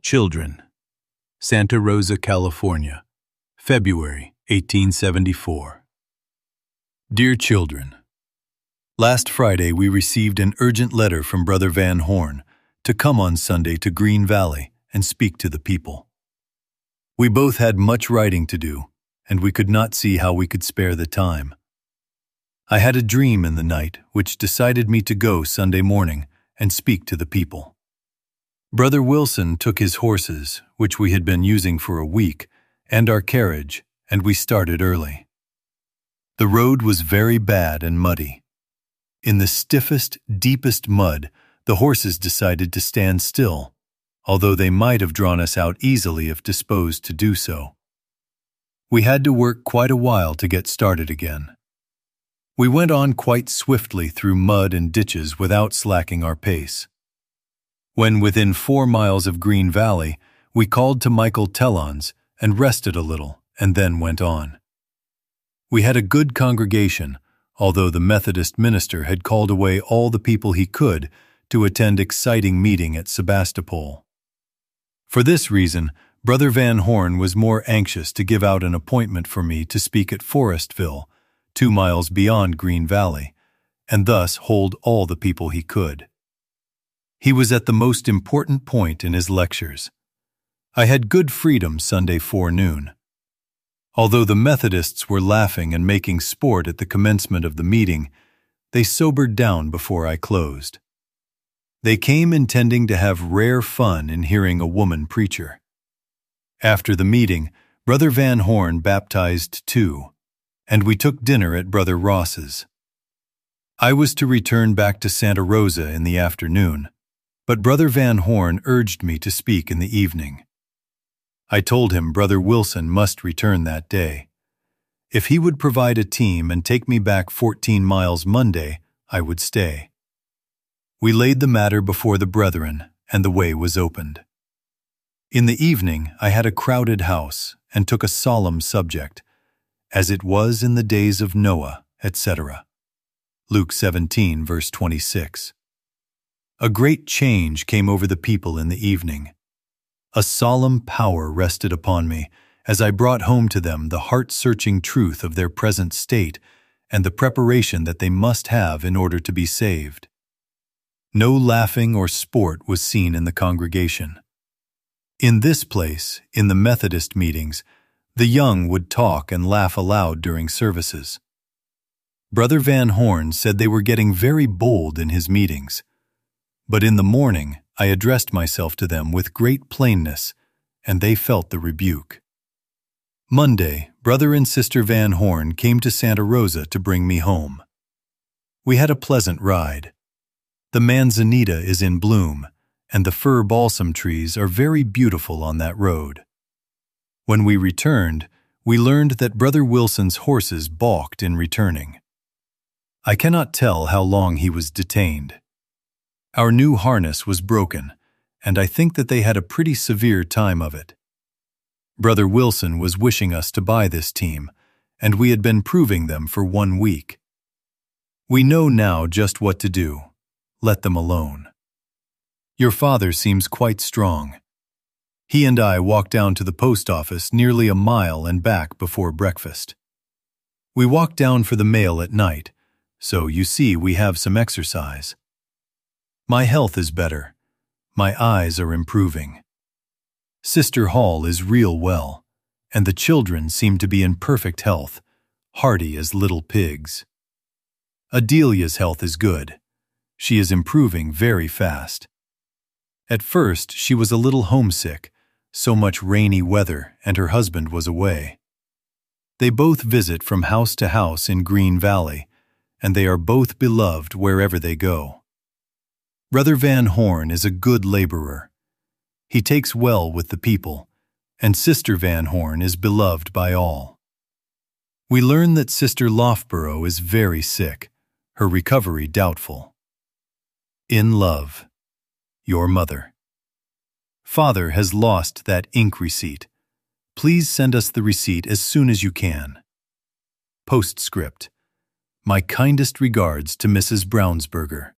Children, Santa Rosa, California, February 1874. Dear children, last Friday we received an urgent letter from Brother Van Horn to come on Sunday to Green Valley and speak to the people. We both had much writing to do, and we could not see how we could spare the time. I had a dream in the night which decided me to go Sunday morning and speak to the people. Brother Wilson took his horses, which we had been using for a week, and our carriage, and we started early. The road was very bad and muddy. In the stiffest, deepest mud, the horses decided to stand still, although they might have drawn us out easily if disposed to do so. We had to work quite a while to get started again. We went on quite swiftly through mud and ditches without slacking our pace. When within 4 miles of Green Valley, we called to Michael Tellons and rested a little, and then went on. We had a good congregation, although the Methodist minister had called away all the people he could to attend exciting meeting at Sebastopol. For this reason, Brother Van Horn was more anxious to give out an appointment for me to speak at Forestville, 2 miles beyond Green Valley, and thus hold all the people he could. He was at the most important point in his lectures. I had good freedom Sunday forenoon. Although the Methodists were laughing and making sport at the commencement of the meeting, they sobered down before I closed. They came intending to have rare fun in hearing a woman preacher. After the meeting, Brother Van Horn baptized too, and we took dinner at Brother Ross's. I was to return back to Santa Rosa in the afternoon, but Brother Van Horn urged me to speak in the evening. I told him Brother Wilson must return that day. If he would provide a team and take me back 14 miles Monday, I would stay. We laid the matter before the brethren, and the way was opened. In the evening I had a crowded house and took a solemn subject, as it was in the days of Noah, etc. Luke 17, verse 26. A great change came over the people in the evening. A solemn power rested upon me as I brought home to them the heart-searching truth of their present state and the preparation that they must have in order to be saved. No laughing or sport was seen in the congregation. In this place, in the Methodist meetings, the young would talk and laugh aloud during services. Brother Van Horn said they were getting very bold in his meetings. But in the morning I addressed myself to them with great plainness, and they felt the rebuke. Monday, Brother and Sister Van Horn came to Santa Rosa to bring me home. We had a pleasant ride. The manzanita is in bloom, and the fir balsam trees are very beautiful on that road. When we returned, we learned that Brother Wilson's horses balked in returning. I cannot tell how long he was detained. Our new harness was broken, and I think that they had a pretty severe time of it. Brother Wilson was wishing us to buy this team, and we had been proving them for 1 week. We know now just what to do. Let them alone. Your father seems quite strong. He and I walked down to the post office nearly a mile and back before breakfast. We walked down for the mail at night, so you see we have some exercise. My health is better. My eyes are improving. Sister Hall is real well, and the children seem to be in perfect health, hearty as little pigs. Adelia's health is good. She is improving very fast. At first she was a little homesick, so much rainy weather, and her husband was away. They both visit from house to house in Green Valley, and they are both beloved wherever they go. Brother Van Horn is a good laborer. He takes well with the people, and Sister Van Horn is beloved by all. We learn that Sister Loughborough is very sick, her recovery doubtful. In love, your mother. Father has lost that ink receipt. Please send us the receipt as soon as you can. Postscript. My kindest regards to Mrs. Brownsberger.